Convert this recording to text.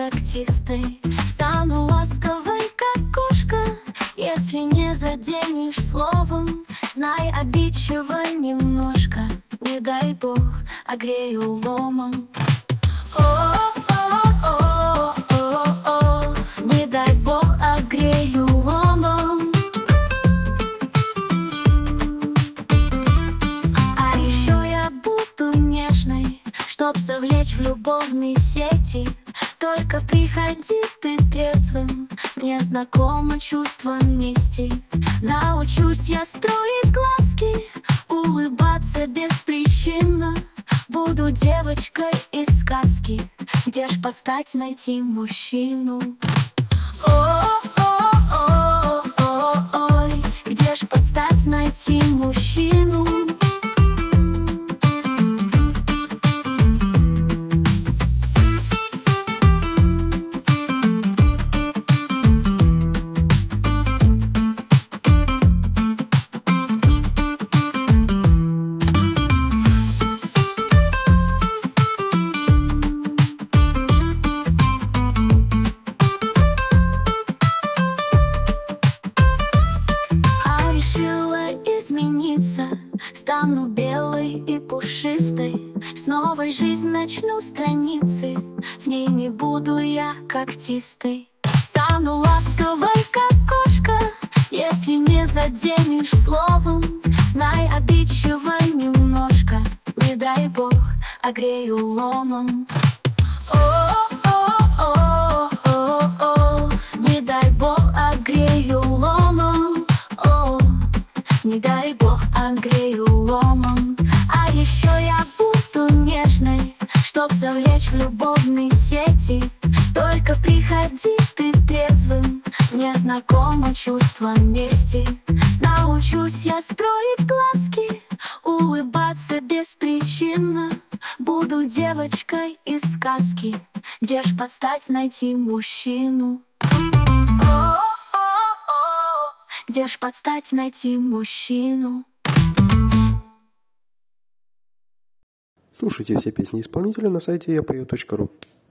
когтистой. Стану ласковой, как кошка, если не заденешь словом. Знай, обидчиво немножко, не дай бог, огрею ломом. О-о-о-о-о-о, не дай бог, огрею ломом. А еще я буду нежной, чтоб совлечь в любовные сети. Только приходи ты трезвым, мне знакомо чувство мести. Научусь я строить глазки, улыбаться беспричинно. Буду девочкой из сказки, где ж под стать найти мужчину? О-о-о-о-ой, где ж под стать найти мужчину? Стану белой и пушистой, с новой жизнь начну страницы, в ней не буду я когтистой. Стану ласковой, как кошка, если не заденешь словом. Знай, обидчиво немножко, не дай бог, огрею ломом. О-о-о-о-о, не дай бог, огрею ломом. О, не дай бог, огрею ломом. А еще я буду нежной, чтоб завлечь в любовные сети. Только приходи ты трезвым, мне знакомо чувство мести. Научусь я строить глазки, улыбаться беспричинно. Буду девочкой из сказки, где ж под стать найти мужчину? О-о-о-о, где ж под стать найти мужчину? Слушайте все песни исполнителя на сайте yapою.ru.